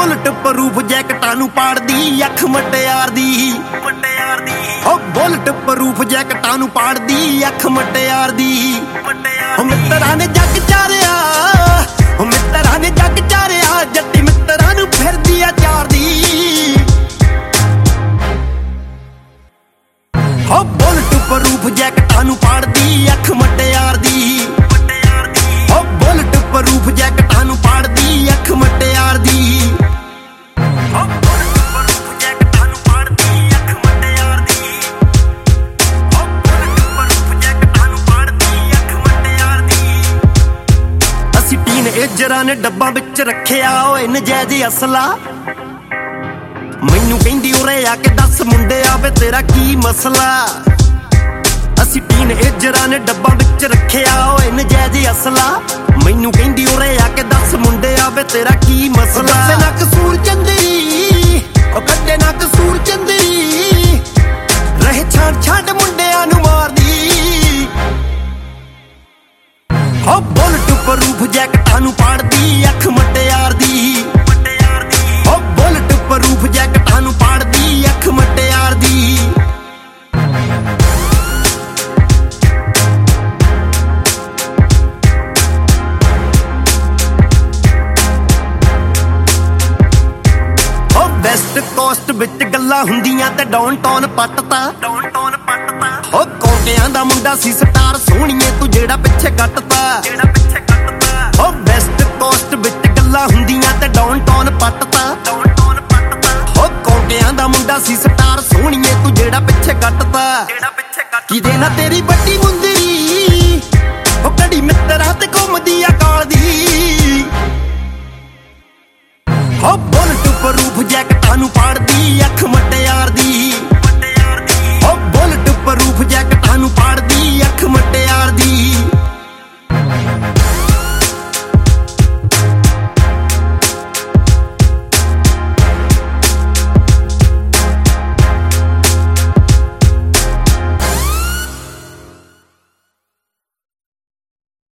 bullet proof ਜੈਕਟਾਂ ਨੂੰ ਪਾੜਦੀ ਅੱਖ ਮਟਿਆਰ ਦੀ ਓ ਬੁਲਟ ਪ੍ਰੂਫ ਜੈਕਟਾਂ ਨੂੰ ਪਾੜਦੀ ਅੱਖ ਮਟਿਆਰ ਦੀ ਓ ਮਿੱਤਰਾਂ ਨੇ ਜੱਗ ਚਾਰਿਆ ਓ ਮਿੱਤਰਾਂ ਨੇ ਜੱਗ ਚਾਰਿਆ ਜੱਟੀ ਮਿੱਤਰਾਂ ਨੂੰ ਫਿਰਦੀ ਆ ਚਾਰਦੀ ਓ ਬੁਲਟ ਪ੍ਰੂਫ ਜੈਕਟਾਂ ਨੂੰ ਪਾੜਦੀ ਅੱਖ ਮਟਿਆਰ ਦੀ ਓ ਬੁਲਟ ਪ੍ਰੂਫ ਜੈਕਟਾਂ ਨੂੰ ਪਾੜਦੀ ਅੱਖ ਮਟਿਆਰ ਦੀ ਓ ਬੁਲਟ ਪ੍ਰੂਫ ਜੈਕਟਾਂ ਨੂੰ ਪਾੜਦੀ ਅੱਖ ਮਟਿਆਰ ਦੀ ਓ ਬੁਲਟ ਪ੍ਰੂਫ ਜੈਕਟਾਂ ਨੂੰ ਪਾੜਦੀ ਅੱਖ ਮਟਿਆਰ ਦੀ ਅਸੀਂ ਟੀਨਏਜਰਾਂ ਨੇ ਡੱਬਾਂ ਵਿੱਚ ਰੱਖਿਆ ਓਏ ਨਜਾਇਜ਼ ਅਸਲਾ ਮੈਨੂੰ ਕਹਿੰਦੀ ਉਰੇ ਆ ਕੇ ਦੱਸ ਮੁੰਡਿਆ ਵੇ ਤੇਰਾ ਕੀ ਮਸਲਾ ਅਸੀਂ ਟੀਨਏਜਰਾਂ ਨੇ ਡੱਬਾਂ ਵਿੱਚ ਰੱਖਿਆ ਓਏ ਨਜਾਇਜ਼ ਅਸਲਾ ਮੈਨੂੰ ਕਹਿੰਦੀ ਉਰੇ ਆ ਕੇ ਦੱਸ ਮੁੰਡਿਆ ਵੇ ਤੇਰਾ ਕੀ ਮਸਲਾ ਕੱਢੇ ਨਾ ਕਸੂਰ ਚੰਦਰੀ ਓ ਕੱਢੇ ਨਾ ਕਸੂਰ ਚੰਦਰੀ ਰਹੇ ਛੱਡ ਮੁੰਡਿਆਂ ਨੂੰ ਮਾਰਦੀ ਓ ਬੁਲਟ ਪ੍ਰੂਫ ਜੈਕਟਾਂ ਨੂੰ ਪਾੜਦੀ ਅੱਖ ਮਟਿਆਰ ਦੀ ਓ ਬੁਲਟ ਪ੍ਰੂਫ ਜੈਕਟਾਂ ਨੂੰ ਪਾੜਦੀ ਅੱਖ ਮਟਿਆਰ ਦੀ ਓ ਵੈਸਟ ਕੋਸਟ ਵਿੱਚ ਗੱਲਾਂ ਹੁੰਦੀਆਂ ਤੇ ਡਾਊਨਟਾਊਨ ਪੱਟਤਾ ਓ ਕੋਟਿਆਂ ਦਾ ਮੁੰਡਾ ਸੀ ਸਟਾਰ ਸੋਹਣੀਏ ਤੂੰ ਜਿਹੜਾ ਪਿੱਛੇ ਕੱਟਤਾ ਓ ਵੈਸਟ ਕੋਸਟ ਵਿੱਚ ਗੱਲਾਂ ਹੁੰਦੀਆਂ ਤੇ ਡਾਊਨਟਾਊਨ ਪੱਟਤਾ ਓ ਕੋਟਿਆਂ ਦਾ ਮੁੰਡਾ ਸੀ ਸਟਾਰ ਸੋਹਣੀਏ ਤੂੰ ਜਿਹੜਾ ਪਿੱਛੇ ਕੱਟਤਾ ਕਿਦੇ ਨਾ ਤੇਰੀ